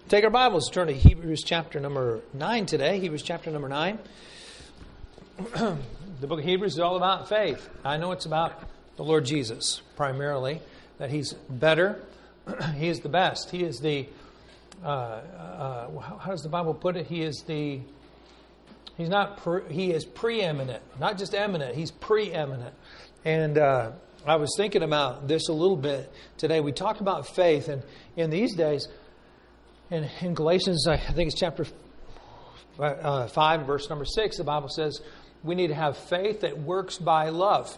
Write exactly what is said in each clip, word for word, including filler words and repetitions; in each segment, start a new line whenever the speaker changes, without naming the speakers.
Take our Bibles, turn to Hebrews chapter number nine today. Hebrews chapter number nine. The book of Hebrews is all about faith. I know it's about the Lord Jesus primarily, that He's better. He is the best. He is the, uh, uh, how does the Bible put it? He is the, He's not, pre, He is preeminent. Not just eminent, He's preeminent. And uh, I was thinking about this a little bit today. We talked about faith, and in these days, In, in Galatians, I think it's chapter uh, five, verse number six, the Bible says we need to have faith that works by love.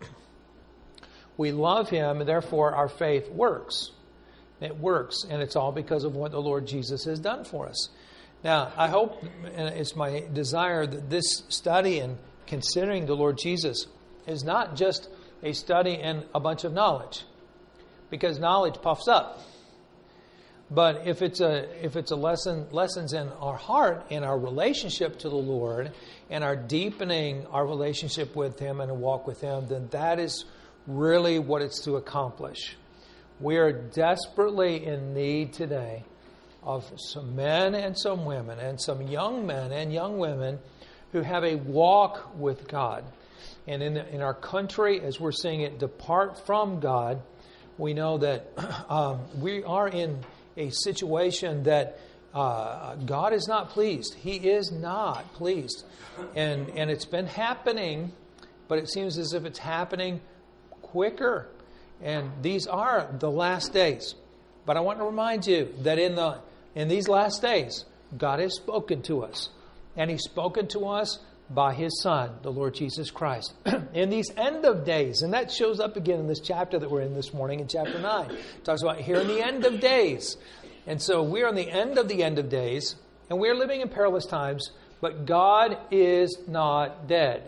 We love Him, and therefore our faith works. It works, and it's all because of what the Lord Jesus has done for us. Now, I hope, and it's my desire, that this study and considering the Lord Jesus is not just a study and a bunch of knowledge, because knowledge puffs up. But if it's a if it's a lesson lessons in our heart, in our relationship to the Lord, and our deepening our relationship with Him and a walk with Him, then that is really what it's to accomplish. We are desperately in need today of some men and some women, and some young men and young women who have a walk with God. And in in our country, as we're seeing it depart from God, we know that um, we are in a situation that uh, God is not pleased. He is not pleased. And and it's been happening, but it seems as if it's happening quicker. And these are the last days. But I want to remind you that in the in these last days, God has spoken to us. And He's spoken to us by His Son, the Lord Jesus Christ. In these end of days, and that shows up again in this chapter that we're in this morning, in chapter nine. It talks about here in the end of days. And so we're on the end of the end of days, and we're living in perilous times, but God is not dead.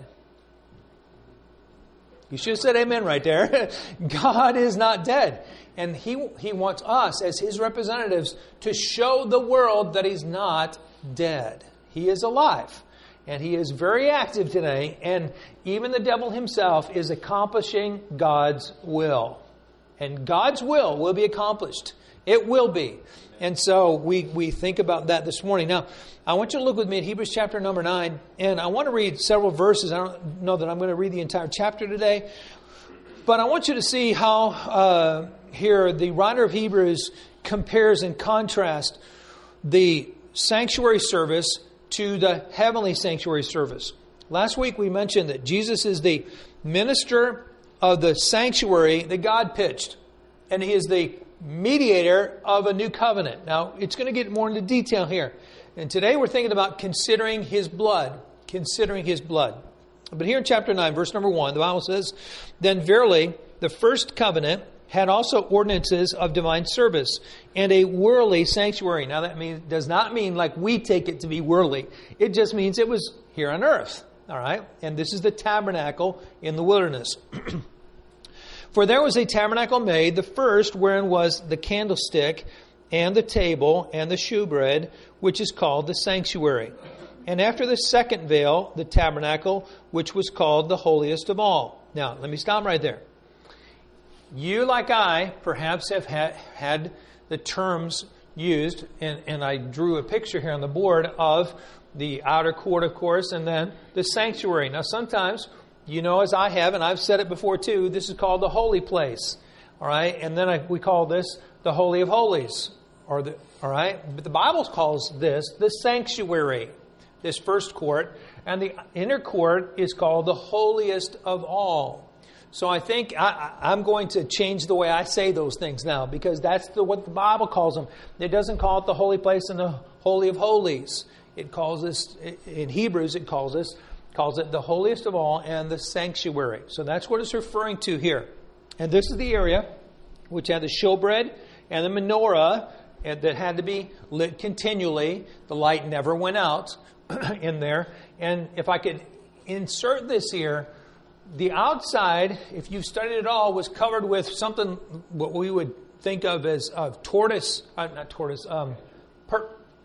You should have said amen right there. God is not dead. And He, He wants us, as His representatives, to show the world that He's not dead. He is alive. And He is very active today, and even the devil himself is accomplishing God's will. And God's will will be accomplished. It will be. And so we, we think about that this morning. Now, I want you to look with me at Hebrews chapter number nine, and I want to read several verses. I don't know that I'm going to read the entire chapter today, but I want you to see how uh, here the writer of Hebrews compares and contrasts the sanctuary service to the heavenly sanctuary service. Last week we mentioned that Jesus is the minister of the sanctuary that God pitched. And He is the mediator of a new covenant. Now, it's going to get more into detail here. And today we're thinking about considering His blood. Considering His blood. But here in chapter nine, verse number one, the Bible says, "Then verily the first covenant had also ordinances of divine service and a worldly sanctuary." Now that means does not mean like we take it to be worldly. It just means it was here on earth. All right? And this is the tabernacle in the wilderness. "For there was a tabernacle made, the first wherein was the candlestick and the table and the shewbread, which is called the sanctuary. And after the second veil, the tabernacle, which was called the holiest of all." Now, let me stop right there. You, like I, perhaps have had, had the terms used, and, and I drew a picture here on the board of the outer court, of course, and then the sanctuary. Now, sometimes, you know, as I have, and I've said it before too, this is called the holy place, all right? And then I, we call this the Holy of Holies, or the, all right? But the Bible calls this the sanctuary, this first court, and the inner court is called the holiest of all. So I think I, I'm going to change the way I say those things now, because that's the, what the Bible calls them. It doesn't call it the holy place and the Holy of Holies. It calls this, in Hebrews, it calls this, calls it the holiest of all and the sanctuary. So that's what it's referring to here. And this is the area which had the showbread and the menorah that had to be lit continually. The light never went out in there. And if I could insert this here, the outside, if you've studied it all, was covered with something what we would think of as uh, tortoise, uh, not tortoise, um, per,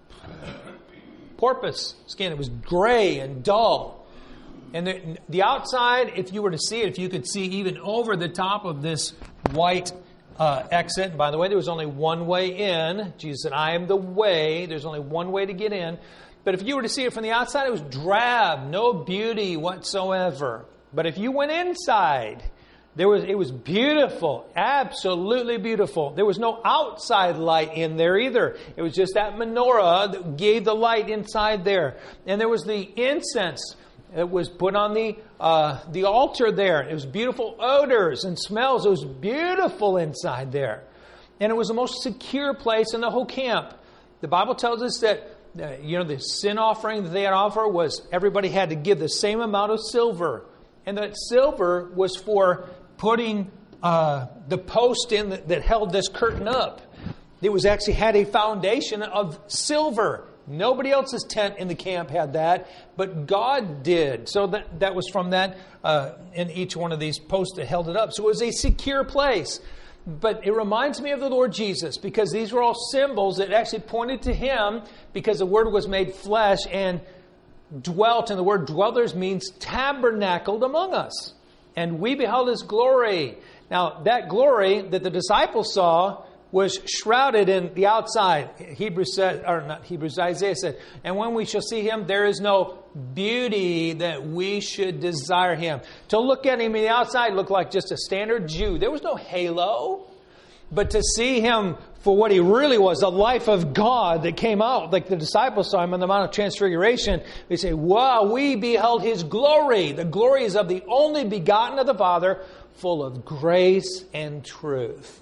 porpoise skin. It was gray and dull. And the, the outside, if you were to see it, if you could see even over the top of this white uh, exit. And by the way, there was only one way in. Jesus said, I am the way. There's only one way to get in. But if you were to see it from the outside, it was drab, no beauty whatsoever. But if you went inside, there was it was beautiful, absolutely beautiful. There was no outside light in there either. It was just that menorah that gave the light inside there. And there was the incense that was put on the uh, the altar there. It was beautiful odors and smells. It was beautiful inside there. And it was the most secure place in the whole camp. The Bible tells us that Uh, you know, the sin offering that they had to offer was everybody had to give the same amount of silver. And that silver was for putting uh, the post in that, that held this curtain up. It was actually had a foundation of silver. Nobody else's tent in the camp had that, but God did. So that, that was from that uh, in each one of these posts that held it up. So it was a secure place. But it reminds me of the Lord Jesus, because these were all symbols that actually pointed to Him, because the Word was made flesh and dwelt. And the word dwellers means tabernacled among us. And we beheld His glory. Now, that glory that the disciples saw was shrouded in the outside. Hebrews said, or not Hebrews, Isaiah said, and when we shall see Him, there is no beauty that we should desire Him. To look at Him in the outside looked like just a standard Jew. There was no halo. But to see Him for what He really was, the life of God that came out, like the disciples saw Him on the Mount of Transfiguration, they say, wow, we beheld His glory. The glory is of the only begotten of the Father, full of grace and truth.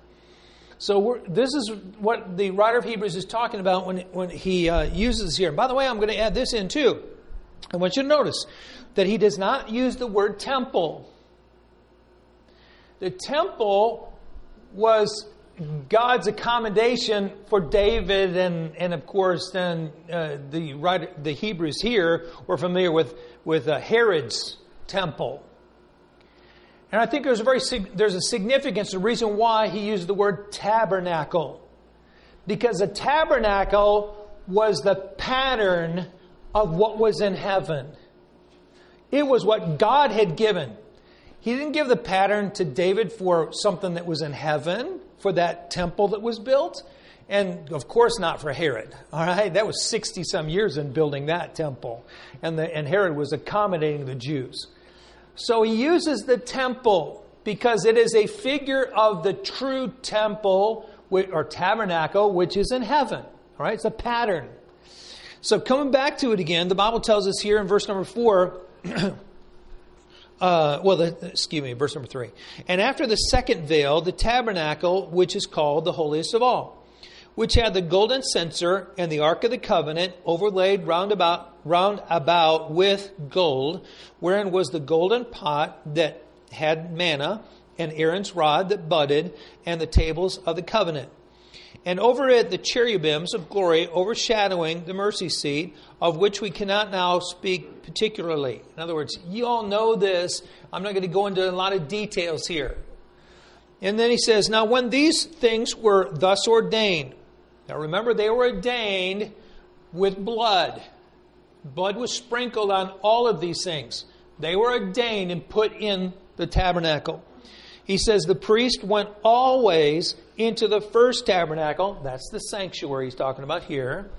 So we're, this is what the writer of Hebrews is talking about when, when he uh, uses here. And by the way, I'm going to add this in too. I want you to notice that he does not use the word temple. The temple was God's accommodation for David, and, and of course then uh, the writer, the Hebrews here were familiar with, with uh, Herod's temple. And I think there's a very there's a significance, the reason why he used the word tabernacle. Because a tabernacle was the pattern of what was in heaven. It was what God had given. He didn't give the pattern to David for something that was in heaven, for that temple that was built. And of course not for Herod. All right, that was sixty some years in building that temple. And, the, and Herod was accommodating the Jews. So he uses the temple because it is a figure of the true temple or tabernacle, which is in heaven. All right, it's a pattern. So coming back to it again, the Bible tells us here in verse number four, uh, well, the, excuse me, verse number three. And after the second veil, the tabernacle, which is called the holiest of all, which had the golden censer and the ark of the covenant overlaid round about, round about with gold, wherein was the golden pot that had manna, and Aaron's rod that budded, and the tables of the covenant. And over it the cherubims of glory overshadowing the mercy seat, of which we cannot now speak particularly. In other words, you all know this. I'm not going to go into a lot of details here. And then he says, now when these things were thus ordained, now remember, they were ordained with blood. Blood was sprinkled on all of these things. They were ordained and put in the tabernacle. He says the priest went always into the first tabernacle. That's the sanctuary he's talking about here.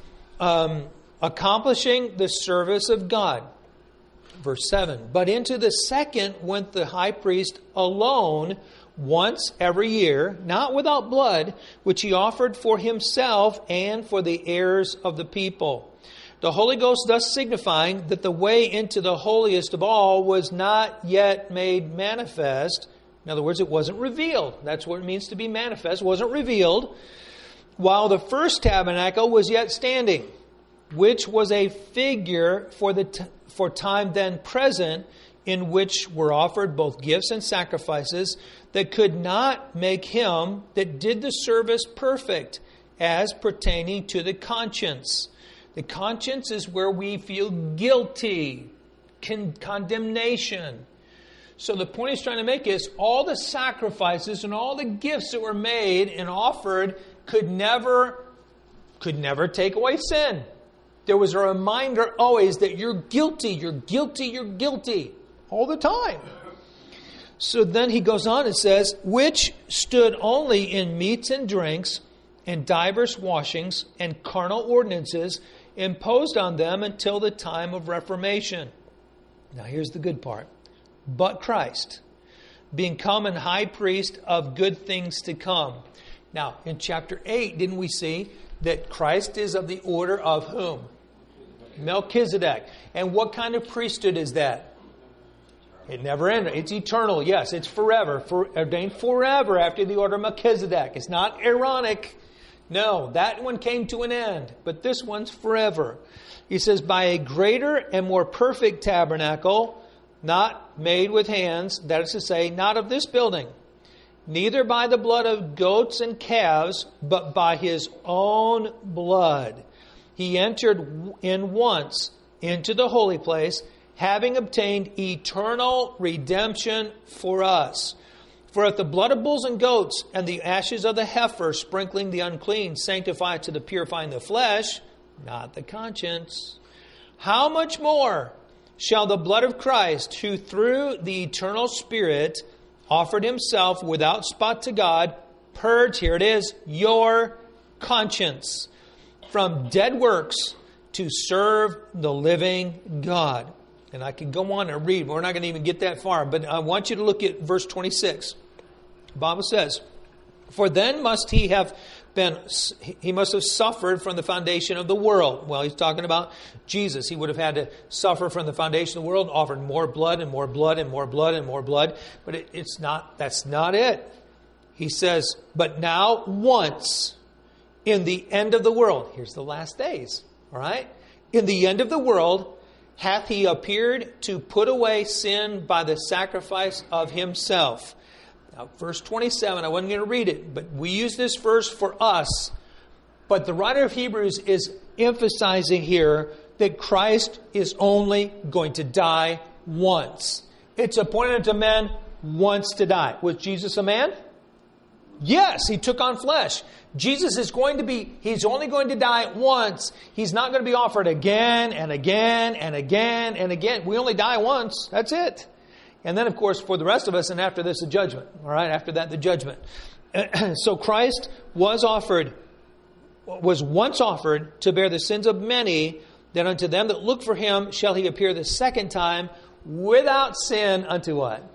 Um, accomplishing the service of God. Verse seven. But into the second went the high priest alone, once every year, not without blood, which he offered for himself and for the heirs of the people. The Holy Ghost thus signifying that the way into the holiest of all was not yet made manifest. In other words, it wasn't revealed. That's what it means to be manifest. It wasn't revealed. While the first tabernacle was yet standing, which was a figure for the t- for time then present, in which were offered both gifts and sacrifices that could not make him that did the service perfect, as pertaining to the conscience. The conscience is where we feel guilty, con- condemnation. So the point he's trying to make is all the sacrifices and all the gifts that were made and offered could never, could never take away sin. There was a reminder always that you're guilty, you're guilty, you're guilty. All the time. So then he goes on and says, which stood only in meats and drinks, and divers washings, and carnal ordinances, imposed on them until the time of Reformation. Now here's the good part. But Christ, being come and high priest of good things to come. Now, in chapter eight, didn't we see that Christ is of the order of whom? Melchizedek. And what kind of priesthood is that? It never ended. It's eternal. Yes, it's forever. For, ordained forever after the order of Melchizedek. It's not Aaronic. No, that one came to an end. But this one's forever. He says, by a greater and more perfect tabernacle, not made with hands, that is to say, not of this building, neither by the blood of goats and calves, but by his own blood. He entered in once into the holy place, having obtained eternal redemption for us. For if the blood of bulls and goats and the ashes of the heifer, sprinkling the unclean, sanctify to the purifying the flesh, not the conscience, how much more shall the blood of Christ, who through the eternal Spirit offered himself without spot to God, purge, here it is, your conscience from dead works to serve the living God. And I can go on and read. We're not going to even get that far. But I want you to look at verse twenty-six. The Bible says, for then must he have been, he must have suffered from the foundation of the world. Well, he's talking about Jesus. He would have had to suffer from the foundation of the world, offered more blood and more blood and more blood and more blood. But it, it's not, that's not it. He says, but now once in the end of the world, here's the last days, all right? In the end of the world, hath he appeared to put away sin by the sacrifice of himself. Now, verse twenty-seven, I wasn't going to read it, but we use this verse for us. But the writer of Hebrews is emphasizing here that Christ is only going to die once. It's appointed unto men once to die. Was Jesus a man? Yes, he took on flesh. Jesus is going to be, he's only going to die once. He's not going to be offered again and again and again and again. We only die once. That's it. And then, of course, for the rest of us, and after this, the judgment. All right, after that, the judgment. So Christ was offered, was once offered to bear the sins of many, that unto them that look for him shall he appear the second time without sin unto what?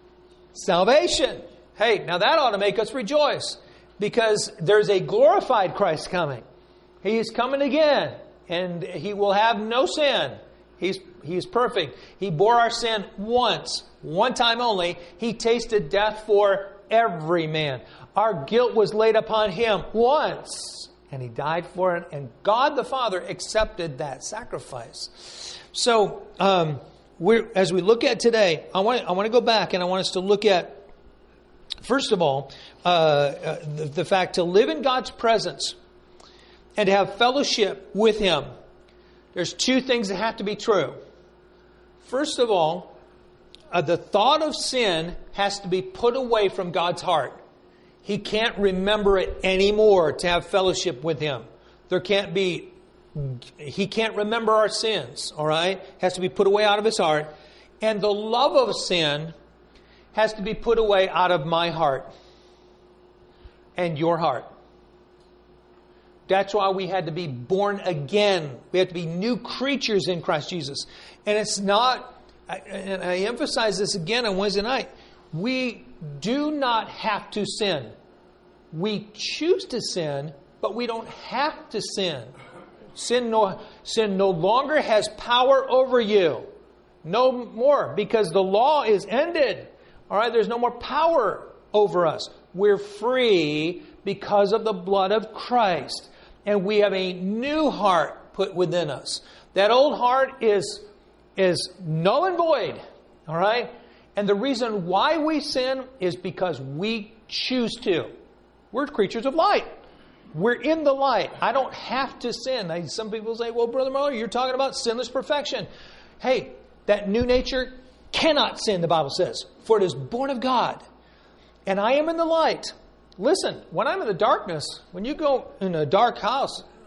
Salvation. Hey, now that ought to make us rejoice, because there's a glorified Christ coming. He's coming again, and he will have no sin. He's, he's perfect. He bore our sin once, one time only. He tasted death for every man. Our guilt was laid upon him once, and he died for it. And God the Father accepted that sacrifice. So, um, we're, as we look at today, I want, I want to go back and I want us to look at, first of all, uh, uh, the, the fact to live in God's presence and to have fellowship with him. There's two things that have to be true. First of all, uh, the thought of sin has to be put away from God's heart. He can't remember it anymore to have fellowship with him. There can't be, he can't remember our sins, all right? Has to be put away out of his heart. And the love of sin has to be put away out of my heart and your heart. That's why we had to be born again. We have to be new creatures in Christ Jesus. And it's not, and I emphasize this again on Wednesday night, we do not have to sin. We choose to sin, but we don't have to sin. Sin no, sin no longer has power over you. No more, because the law is ended. All right, there's no more power over us. We're free because of the blood of Christ. And we have a new heart put within us. That old heart is, is null and void. All right? And the reason why we sin is because we choose to. We're creatures of light. We're in the light. I don't have to sin. Some people say, well, Brother Muller, you're talking about sinless perfection. Hey, that new nature cannot sin, the Bible says, for it is born of God. And I am in the light. Listen, when I'm in the darkness, when you go in a dark house,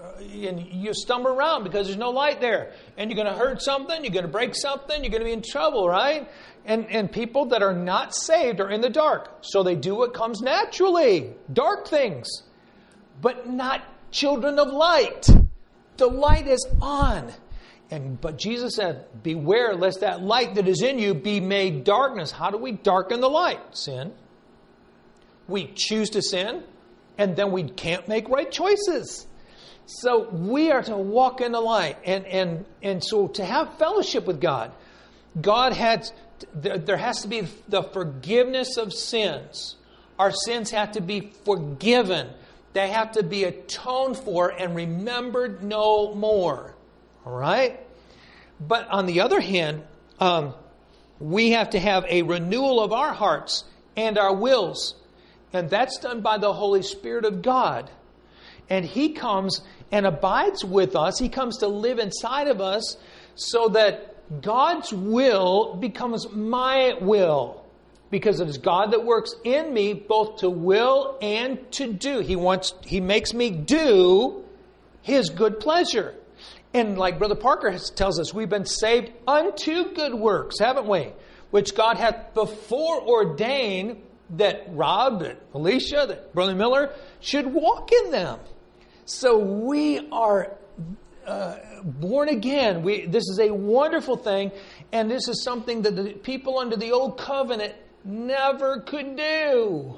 and you stumble around because there's no light there. And you're going to hurt something, you're going to break something, you're going to be in trouble, right? And, and people that are not saved are in the dark. So they do what comes naturally, dark things, but not children of light. The light is on. And but Jesus said, beware lest that light that is in you be made darkness. How do we darken the light? Sin. We choose to sin, and then we can't make right choices. So we are to walk in the light. And, and, and so to have fellowship with God, God had, there has to be the forgiveness of sins. Our sins have to be forgiven. They have to be atoned for and remembered no more. All right? But on the other hand, um, we have to have a renewal of our hearts and our wills. And that's done by the Holy Spirit of God. And He comes and abides with us. He comes to live inside of us so that God's will becomes my will. Because it is God that works in me both to will and to do. He wants, He makes me do His good pleasure. And like Brother Parker tells us, we've been saved unto good works, haven't we? Which God hath before ordained that Rob, that Alicia, that Brother Miller should walk in them. So we are uh, born again. We, this is a wonderful thing. And this is something that the people under the old covenant never could do.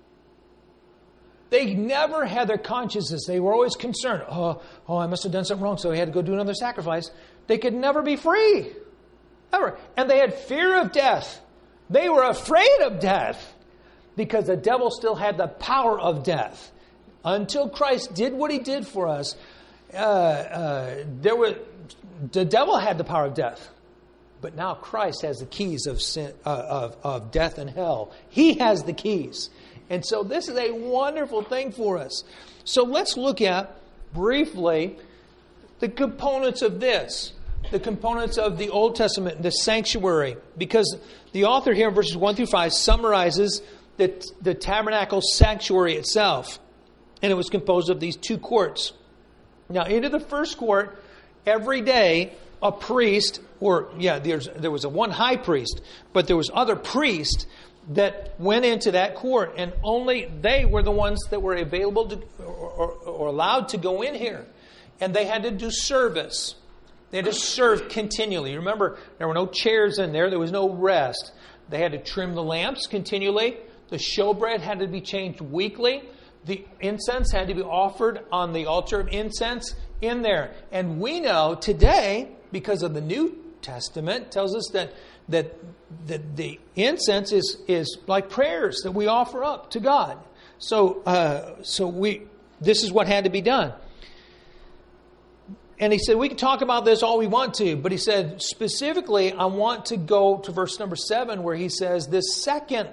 They never had their consciences. They were always concerned. Oh, oh, I must have done something wrong, so I had to go do another sacrifice. They could never be free. Ever. And they had fear of death. They were afraid of death because the devil still had the power of death. Until Christ did what He did for us, uh, uh, there were the devil had the power of death. But now Christ has the keys of sin, uh, of, of death and hell. He has the keys. And so this is a wonderful thing for us. So let's look at, briefly, the components of this. The components of the Old Testament, the sanctuary. Because the author here in verses one through five summarizes the, the tabernacle sanctuary itself. And it was composed of these two courts. Now, into the first court, every day, a priest, or, yeah, there's, there was a one high priest, but there was other priests that went into that court, and only they were the ones that were available to, or, or, or allowed to go in here. And they had to do service. They had to serve continually. Remember, there were no chairs in there. There was no rest. They had to trim the lamps continually. The showbread had to be changed weekly. The incense had to be offered on the altar of incense in there. And we know today, because of the New Testament, tells us that that, that the incense is, is like prayers that we offer up to God. So uh, so we this is what had to be done. And he said, we can talk about this all we want to, but he said, specifically, I want to go to verse number seven, where he says, this second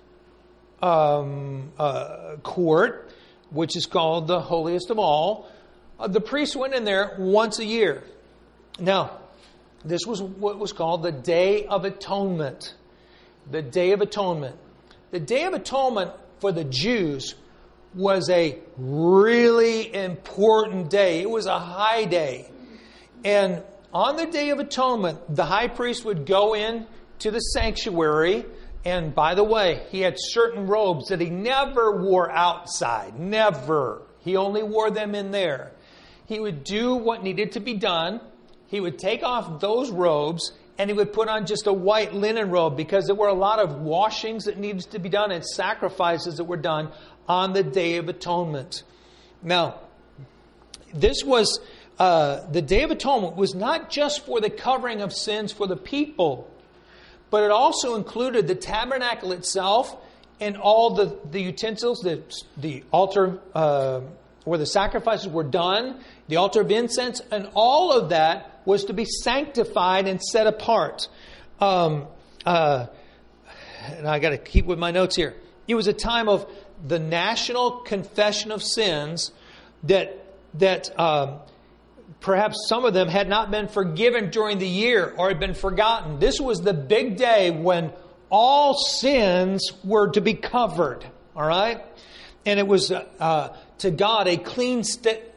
um, uh, court, which is called the holiest of all, uh, the priest went in there once a year. Now, this was what was called the Day of Atonement. The Day of Atonement. The Day of Atonement for the Jews was a really important day. It was a high day. And on the Day of Atonement, the high priest would go in to the sanctuary. And by the way, he had certain robes that he never wore outside. Never. He only wore them in there. He would do what needed to be done. He would take off those robes and he would put on just a white linen robe, because there were a lot of washings that needed to be done and sacrifices that were done on the Day of Atonement. Now, this was, uh, the Day of Atonement was not just for the covering of sins for the people, but it also included the tabernacle itself and all the, the utensils, the, the altar uh, where the sacrifices were done, the altar of incense, and all of that was to be sanctified and set apart. Um, uh, and I got to keep with my notes here. It was a time of the national confession of sins that that um, perhaps some of them had not been forgiven during the year or had been forgotten. This was the big day when all sins were to be covered. All right, and it was uh, to God a clean st-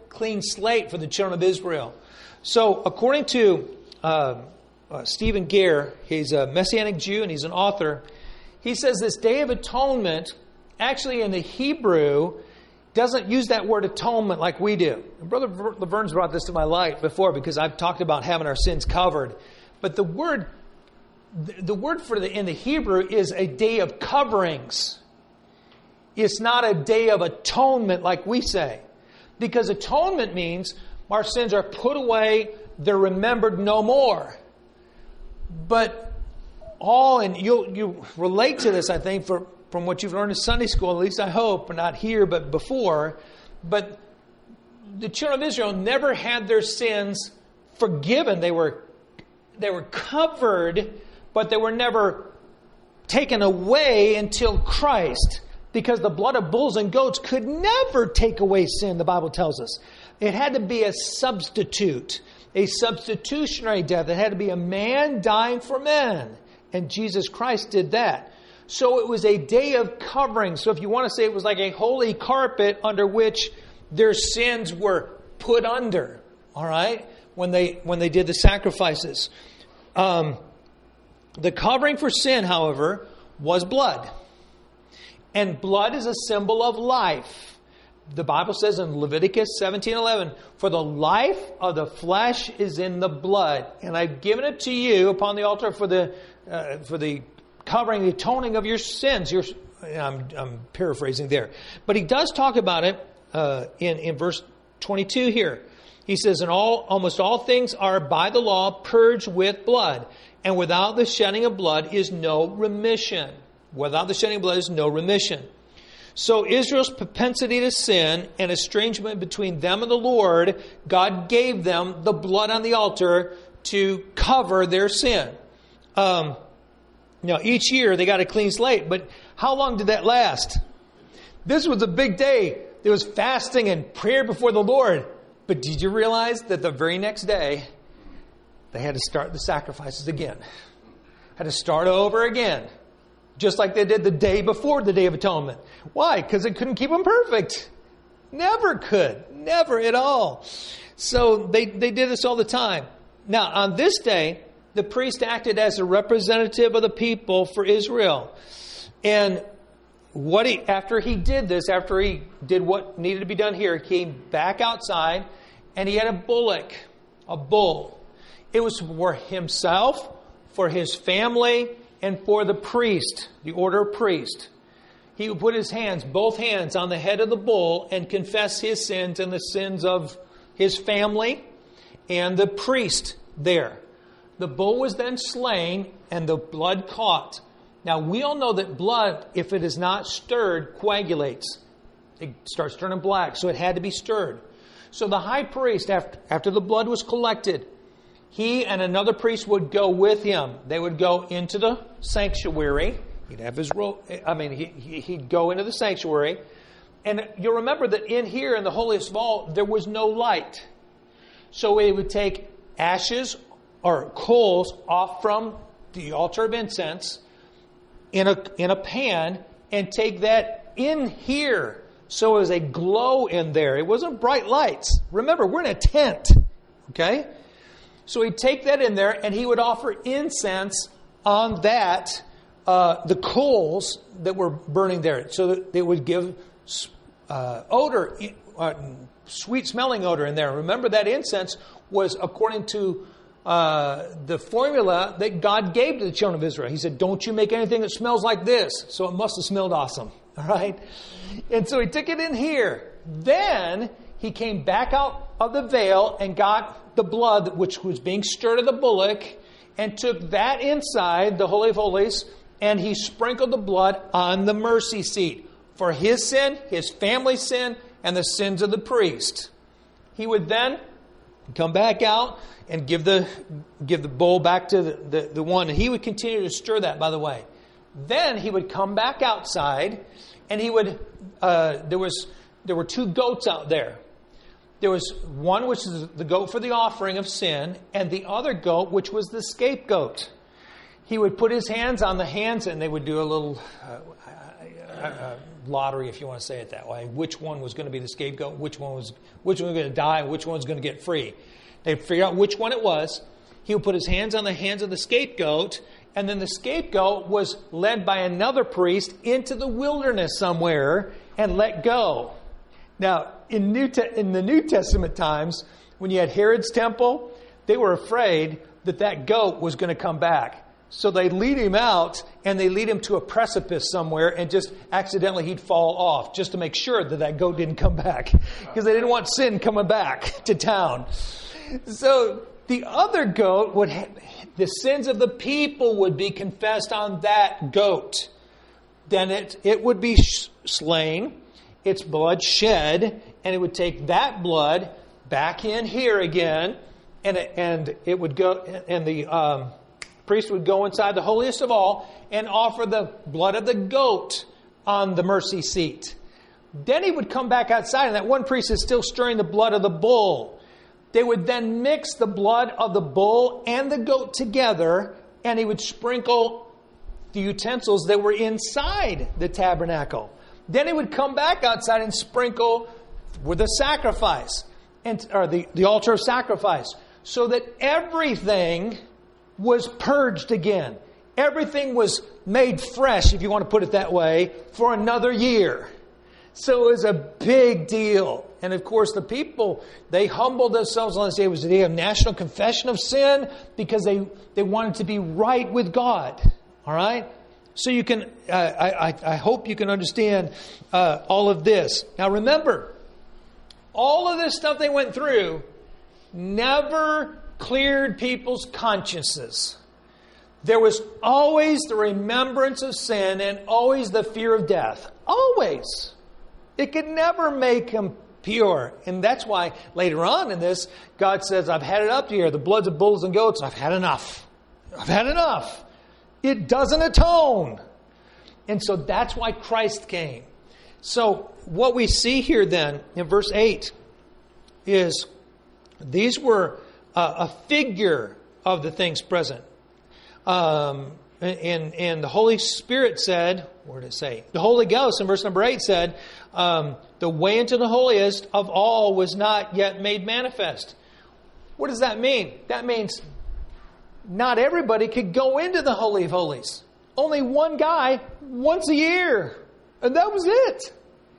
clean slate for the children of Israel. So according to uh, uh, Stephen Gare, he's a Messianic Jew and he's an author, he says this Day of Atonement, actually in the Hebrew, doesn't use that word atonement like we do. And Brother Laverne's brought this to my light before because I've talked about having our sins covered. But the word, the word for the in the Hebrew is a day of coverings. It's not a day of atonement like we say. Because atonement means our sins are put away, they're remembered no more. But all, and you'll you relate to this, I think, for, from what you've learned in Sunday school, at least I hope, not here, but before. But the children of Israel never had their sins forgiven. They were, they were covered, but they were never taken away until Christ. Because the blood of bulls and goats could never take away sin, the Bible tells us. It had to be a substitute, a substitutionary death. It had to be a man dying for men. And Jesus Christ did that. So it was a day of covering. So if you want to say it was like a holy carpet under which their sins were put under, all right, when they when they did the sacrifices. Um, the covering for sin, however, was blood. And blood is a symbol of life. The Bible says in Leviticus seventeen eleven, for the life of the flesh is in the blood. And I've given it to you upon the altar for the uh, for the covering, the atoning of your sins. Your, I'm, I'm paraphrasing there. But he does talk about it uh, in, in verse twenty-two here. He says, and all almost all things are by the law purged with blood. And without the shedding of blood is no remission. Without the shedding of blood is no remission. So Israel's propensity to sin and estrangement between them and the Lord, God gave them the blood on the altar to cover their sin. Um, now, each year they got a clean slate, but how long did that last? This was a big day. There was fasting and prayer before the Lord. But did you realize that the very next day, they had to start the sacrifices again? Had to start over again. Just like they did the day before the Day of Atonement. Why? Because it couldn't keep them perfect. Never could. Never at all. So they, they did this all the time. Now, on this day, the priest acted as a representative of the people for Israel. And what he, after he did this, after he did what needed to be done here, he came back outside and he had a bullock, a bull. It was for himself, for his family, and for the priest, the order of priest. He would put his hands, both hands, on the head of the bull and confess his sins and the sins of his family and the priest there. The bull was then slain and the blood caught. Now, we all know that blood, if it is not stirred, coagulates. It starts turning black, so it had to be stirred. So the high priest, after, after the blood was collected, he and another priest would go with him. They would go into the sanctuary. He'd have his robe. I mean, he, he'd go into the sanctuary. And you'll remember that in here, in the holiest of all, there was no light. So he would take ashes or coals off from the altar of incense in a, in a pan and take that in here. So it was a glow in there. It wasn't bright lights. Remember, we're in a tent. Okay? So he'd take that in there and he would offer incense on that, uh, the coals that were burning there. So that they would give uh, odor, uh, sweet smelling odor in there. Remember, that incense was according to uh, the formula that God gave to the children of Israel. He said, don't you make anything that smells like this. So it must have smelled awesome. All right. And so he took it in here. Then he came back out of the veil and got the blood which was being stirred of the bullock and took that inside the Holy of Holies and he sprinkled the blood on the mercy seat for his sin, his family's sin, and the sins of the priest. He would then come back out and give the give the bowl back to the, the, the one. And he would continue to stir that, by the way. Then he would come back outside and he would, uh, there was there were two goats out there. There was one which is the goat for the offering of sin, and the other goat which was the scapegoat. He would put his hands on the hands, and they would do a little uh, uh, uh, lottery, if you want to say it that way. Which one was going to be the scapegoat? Which one was which one was going to die? Which one was going to get free? They'd figure out which one it was. He would put his hands on the hands of the scapegoat, and then the scapegoat was led by another priest into the wilderness somewhere and let go. Now, in New Te- in the New Testament times, when you had Herod's temple, they were afraid that that goat was going to come back. So they lead him out, and they lead him to a precipice somewhere, and just accidentally he'd fall off, just to make sure that that goat didn't come back, because they didn't want sin coming back to town. So the other goat would, ha- the sins of the people would be confessed on that goat. Then it it would be sh- slain, its blood shed, and it would take that blood back in here again, and it, and it would go, and the um, priest would go inside the holiest of all and offer the blood of the goat on the mercy seat. Then he would come back outside, and that one priest is still stirring the blood of the bull. They would then mix the blood of the bull and the goat together, and he would sprinkle the utensils that were inside the tabernacle. Then he would come back outside and sprinkle with the sacrifice, and or the, the altar of sacrifice, so that everything was purged again. Everything was made fresh, if you want to put it that way, for another year. So it was a big deal. And of course, the people, they humbled themselves on this day. It was a day of national confession of sin, because they, they wanted to be right with God. All right? So you can, uh, I, I hope you can understand uh, all of this. Now remember, all of this stuff they went through never cleared people's consciences. There was always the remembrance of sin and always the fear of death. Always. It could never make them pure. And that's why later on in this, God says, I've had it up to here. The bloods of bulls and goats, I've had enough. I've had enough. It doesn't atone. And so that's why Christ came. So what we see here then in verse eight is these were uh, a figure of the things present. Um, and, and the Holy Spirit said, where did it say? The Holy Ghost in verse number eight said, um, the way into the holiest of all was not yet made manifest. What does that mean? That means not everybody could go into the Holy of Holies. Only one guy once a year. And that was it.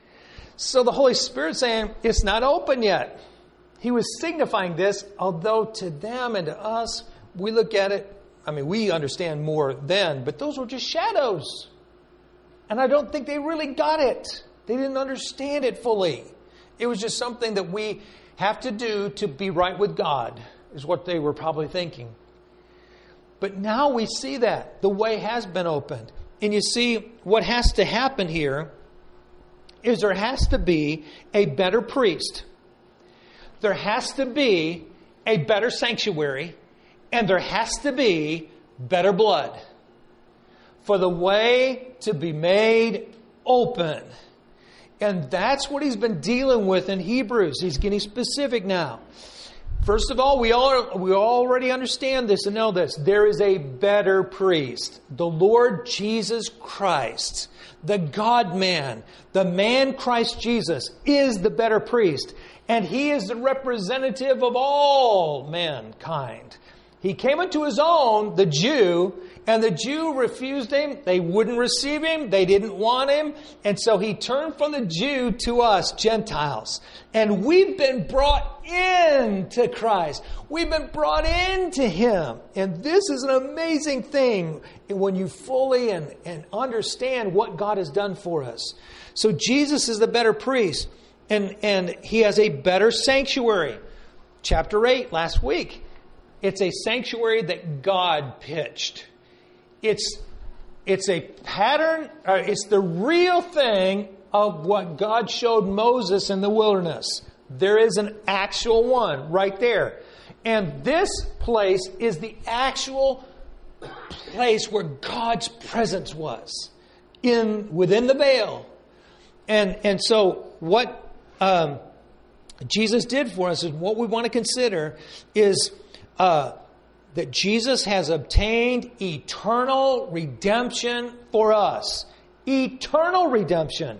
So the Holy Spirit saying, it's not open yet. He was signifying this, although to them and to us, we look at it, I mean, we understand more then, but those were just shadows. And I don't think they really got it. They didn't understand it fully. It was just something that we have to do to be right with God, is what they were probably thinking. But now we see that. The way has been opened. And you see, what has to happen here is there has to be a better priest. There has to be a better sanctuary. And there has to be better blood for the way to be made open. And that's what he's been dealing with in Hebrews. He's getting specific now. First of all, we all we already understand this and know this. There is a better priest, the Lord Jesus Christ, the God-man, the man Christ Jesus is the better priest. And he is the representative of all mankind. He came unto his own, the Jew, and the Jew refused him. They wouldn't receive him. They didn't want him. And so he turned from the Jew to us, Gentiles. And we've been brought into Christ. We've been brought into him. And this is an amazing thing when you fully and, and understand what God has done for us. So Jesus is the better priest. And, and he has a better sanctuary. Chapter eight, last week. It's a sanctuary that God pitched. It's, it's a pattern, or it's the real thing of what God showed Moses in the wilderness. There is an actual one right there. And this place is the actual place where God's presence was in within the veil. And, and so what um, Jesus did for us is what we want to consider is Uh, that Jesus has obtained eternal redemption for us. Eternal redemption.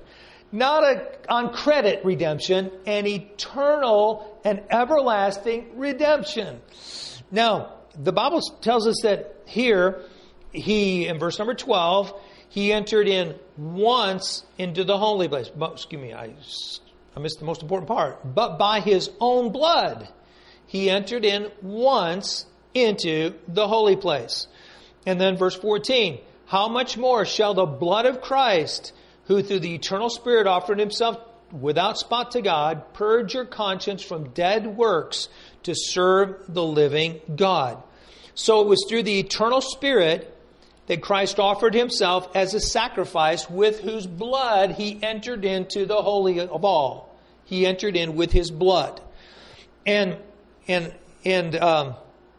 Not a on credit redemption, an eternal and everlasting redemption. Now, the Bible tells us that here, he, in verse number twelve, he entered in once into the holy place. But, excuse me, I, I missed the most important part. But by his own blood, he entered in once into the holy place. And then verse fourteen, how much more shall the blood of Christ, who through the eternal Spirit offered himself without spot to God, purge your conscience from dead works to serve the living God. So it was through the eternal Spirit that Christ offered himself as a sacrifice, with whose blood he entered into the Holy of All. He entered in with his blood. And, and, and, um,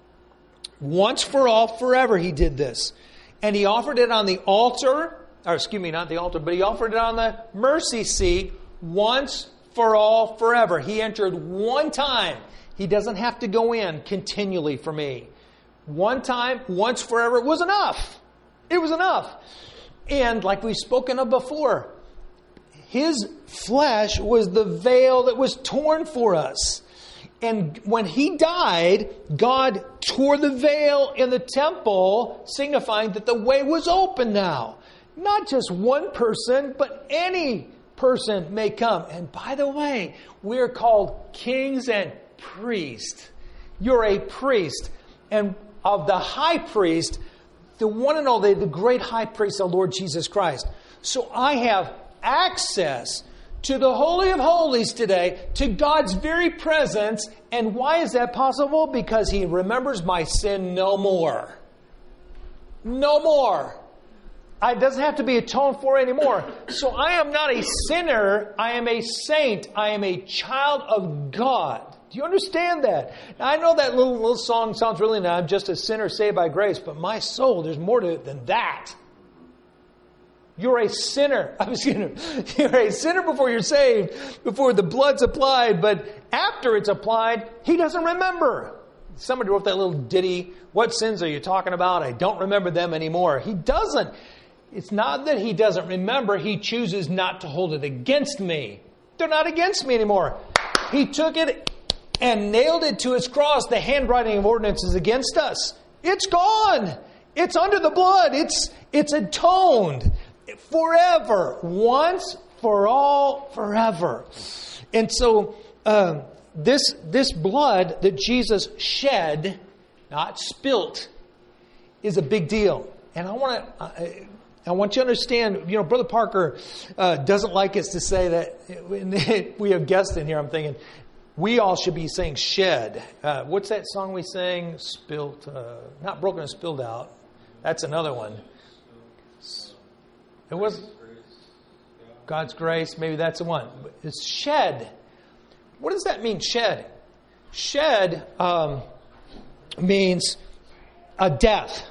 once for all, forever he did this. And he offered it on the altar, or excuse me, not the altar, but he offered it on the mercy seat once for all, forever. He entered one time. He doesn't have to go in continually for me. One time, once forever, it was enough. It was enough. And like we've spoken of before, his flesh was the veil that was torn for us. And when he died, God tore the veil in the temple, signifying that the way was open now. Not just one person, but any person may come. And by the way, we're called kings and priests. You're a priest. And of the high priest, the one and only, the great high priest, the Lord Jesus Christ. So I have access to the Holy of Holies today, to God's very presence. And why is that possible? Because he remembers my sin no more. No more. It doesn't have to be atoned for anymore. So I am not a sinner. I am a saint. I am a child of God. Do you understand that? Now, I know that little, little song sounds really nice. I'm just a sinner saved by grace. But my soul, there's more to it than that. You're a sinner. I'm excuse me. You're a sinner before you're saved, before the blood's applied. But after it's applied, he doesn't remember. Somebody wrote that little ditty. What sins are you talking about? I don't remember them anymore. He doesn't. It's not that he doesn't remember. He chooses not to hold it against me. They're not against me anymore. He took it and nailed it to his cross. The handwriting of ordinances against us. It's gone. It's under the blood. It's, it's atoned. Forever. Once, for all, forever. And so, um, this, this blood that Jesus shed, not spilt, is a big deal. And I want to, I, I want you to understand, you know, Brother Parker uh, doesn't like us to say that. We have guests in here, I'm thinking, we all should be saying shed. Uh, what's that song we sang? Spilt, uh, not broken and spilled out. That's another one. It was God's grace. Maybe that's the one. It's shed. What does that mean, shed? Shed um, means a death.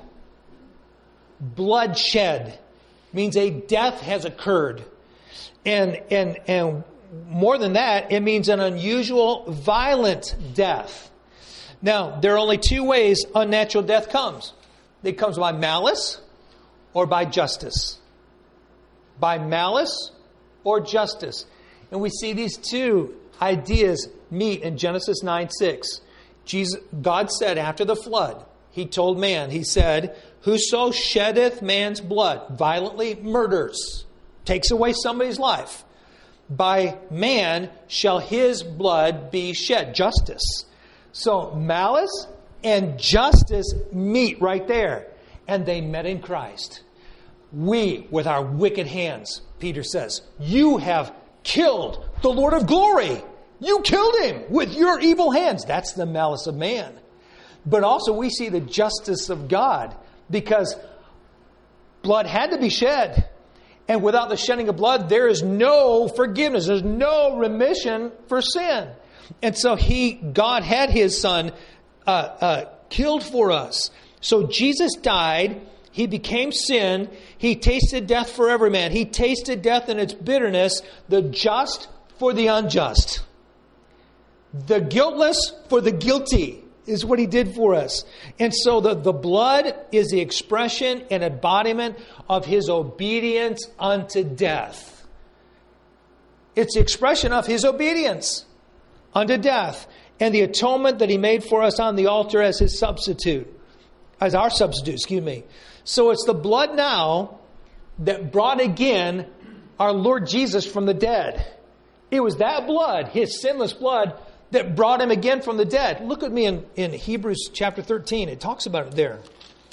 Bloodshed means a death has occurred. And, and, and more than that, it means an unusual, violent death. Now, there are only two ways unnatural death comes. It comes by malice or by justice. By malice or justice. And we see these two ideas meet in Genesis nine six. Jesus, God said after the flood, he told man, he said, whoso sheddeth man's blood, violently murders, takes away somebody's life, by man shall his blood be shed. Justice. So malice and justice meet right there. And they met in Christ. We, with our wicked hands, Peter says, you have killed the Lord of glory. You killed him with your evil hands. That's the malice of man. But also we see the justice of God, because blood had to be shed. And without the shedding of blood, there is no forgiveness. There's no remission for sin. And so he, God had his son uh, uh, killed for us. So Jesus died. He became sin. He tasted death for every man. He tasted death in its bitterness, the just for the unjust. The guiltless for the guilty is what he did for us. And so the, the blood is the expression and embodiment of his obedience unto death. It's the expression of His obedience unto death and the atonement that He made for us on the altar as His substitute, as our substitute, excuse me. So it's the blood now that brought again our Lord Jesus from the dead. It was that blood, His sinless blood, that brought Him again from the dead. Look at me in, in Hebrews chapter thirteen. It talks about it there.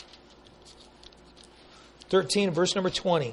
thirteen, verse number twenty.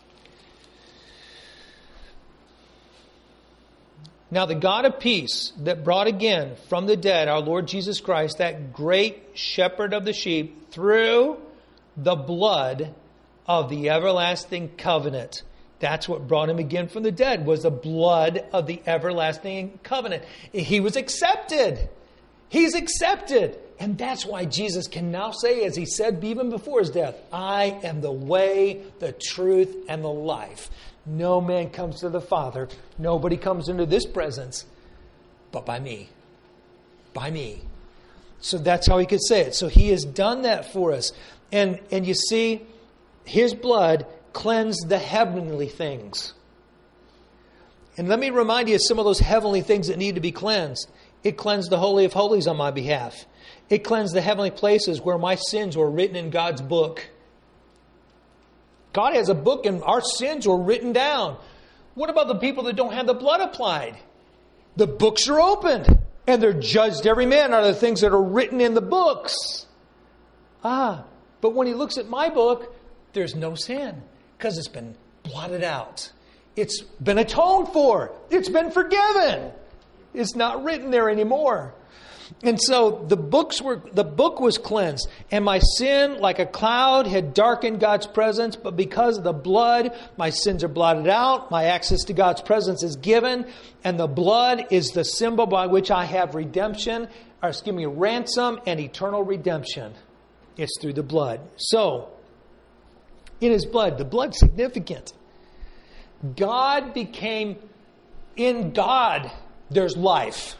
Now the God of peace that brought again from the dead our Lord Jesus Christ, that great shepherd of the sheep, through the blood of the everlasting covenant. That's what brought Him again from the dead, was the blood of the everlasting covenant. He was accepted. He's accepted. And that's why Jesus can now say, as He said even before His death, I am the way, the truth, and the life. No man comes to the Father. Nobody comes into this presence but by me. By me. So that's how He could say it. So He has done that for us. And, and you see, His blood cleansed the heavenly things. And let me remind you of some of those heavenly things that need to be cleansed. It cleansed the Holy of Holies on my behalf. It cleansed the heavenly places where my sins were written in God's book. God has a book and our sins were written down. What about the people that don't have the blood applied? The books are opened and they're judged every man out of the things that are written in the books. Ah, but when He looks at my book, there's no sin because it's been blotted out. It's been atoned for. It's been forgiven. It's not written there anymore. And so the books were the book was cleansed, and my sin, like a cloud, had darkened God's presence. But because of the blood, my sins are blotted out. My access to God's presence is given, and the blood is the symbol by which I have redemption, or excuse me, ransom and eternal redemption. It's through the blood. So, in His blood, the blood's significant. God became, in God, there's life.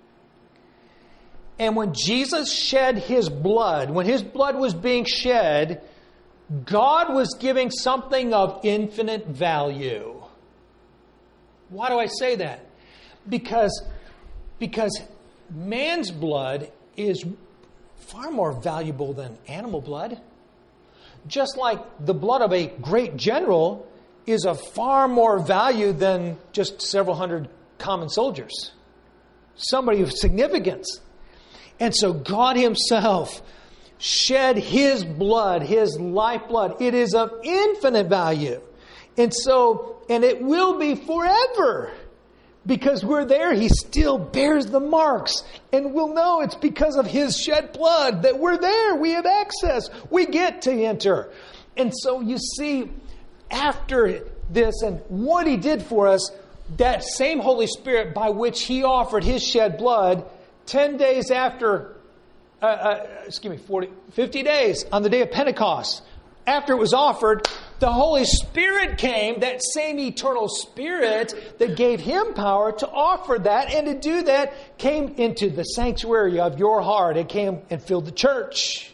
And when Jesus shed His blood, when His blood was being shed, God was giving something of infinite value. Why do I say that? Because, because man's blood is far more valuable than animal blood. Just like the blood of a great general is of far more value than just several hundred common soldiers. Somebody of significance. And so God Himself shed His blood, His lifeblood. It is of infinite value. And so, and it will be forever. Because we're there, He still bears the marks. And we'll know it's because of His shed blood that we're there. We have access. We get to enter. And so you see, after this and what He did for us, that same Holy Spirit by which He offered His shed blood, ten days after, uh, uh, excuse me, forty, fifty days on the day of Pentecost, after it was offered, the Holy Spirit came, that same eternal Spirit that gave Him power to offer that and to do that, came into the sanctuary of your heart. It came and filled the church.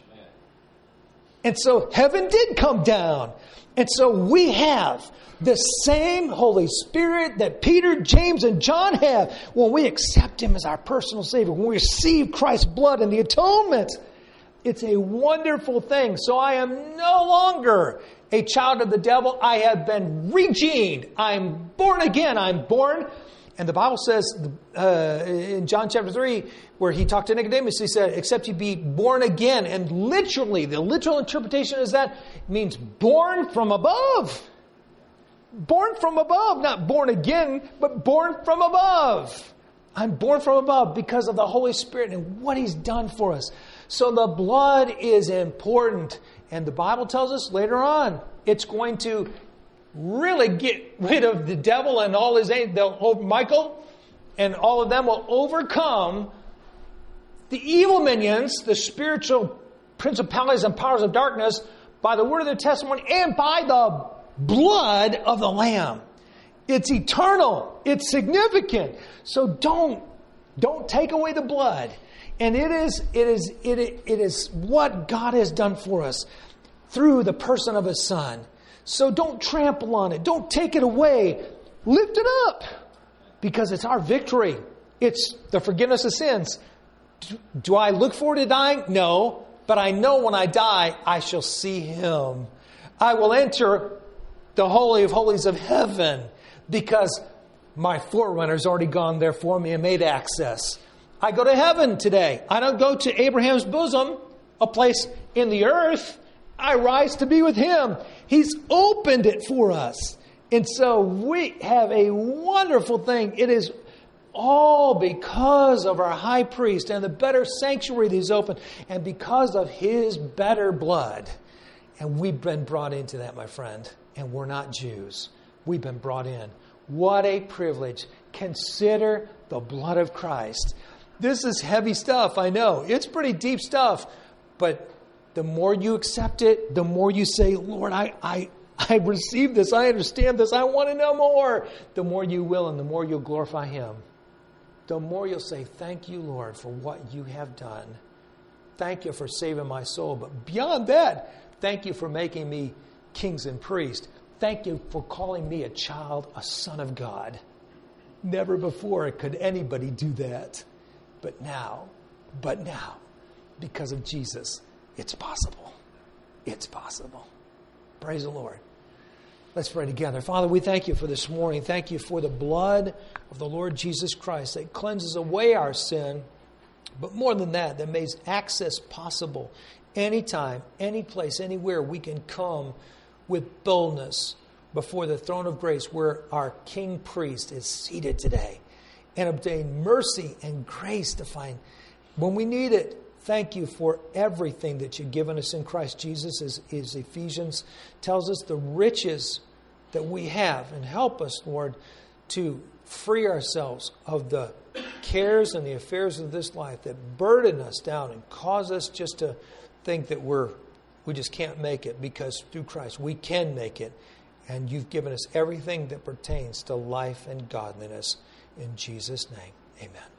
And so heaven did come down. And so we have the same Holy Spirit that Peter, James, and John have when we accept Him as our personal Savior, when we receive Christ's blood and the atonement. It's a wonderful thing. So I am no longer a child of the devil. I have been redeemed. I'm born again. I'm born. And the Bible says uh, in John chapter three, where He talked to Nicodemus, He said, except you be born again. And literally, the literal interpretation is that it means born from above. Born from above, not born again, but born from above. I'm born from above because of the Holy Spirit and what He's done for us. So the blood is important. And the Bible tells us later on, it's going to really get rid of the devil and all his angels. Michael and all of them will overcome the evil minions, the spiritual principalities and powers of darkness, by the word of their testimony and by the blood of the Lamb. It's eternal. It's significant. So don't, don't take away the blood. And it is, it is, it, it is what God has done for us through the person of His Son. So don't trample on it. Don't take it away. Lift it up. because it's our victory. It's the forgiveness of sins. Do I look forward to dying? No. But I know when I die, I shall see Him. I will enter the Holy of Holies of heaven because my forerunner's already gone there for me and made access. I go to heaven today. I don't go to Abraham's bosom, a place in the earth. I rise to be with Him. He's opened it for us. And so we have a wonderful thing. It is all because of our high priest and the better sanctuary that He's opened, and because of His better blood. And we've been brought into that, my friend. And we're not Jews. We've been brought in. What a privilege. Consider the blood of Christ. This is heavy stuff, I know. It's pretty deep stuff. But the more you accept it, the more you say, Lord, I, I, I receive this. I understand this. I want to know more. The more you will, and the more you'll glorify Him. The more you'll say, thank you, Lord, for what you have done. Thank you for saving my soul. But beyond that, thank you for making me kings and priests. Thank you for calling me a child, a son of God. Never before could anybody do that. But now, but now, because of Jesus, it's possible. It's possible. Praise the Lord. Let's pray together. Father, we thank you for this morning. Thank you for the blood of the Lord Jesus Christ that cleanses away our sin. But more than that, that makes access possible. Anytime, any place, anywhere we can come with boldness before the throne of grace where our King Priest is seated today and obtain mercy and grace to find when we need it. Thank you for everything that you've given us in Christ Jesus, as, as Ephesians tells us, the riches that we have. And help us, Lord, to free ourselves of the cares and the affairs of this life that burden us down and cause us just to think that we're we just can't make it, because through Christ we can make it. And you've given us everything that pertains to life and godliness. In Jesus' name, amen.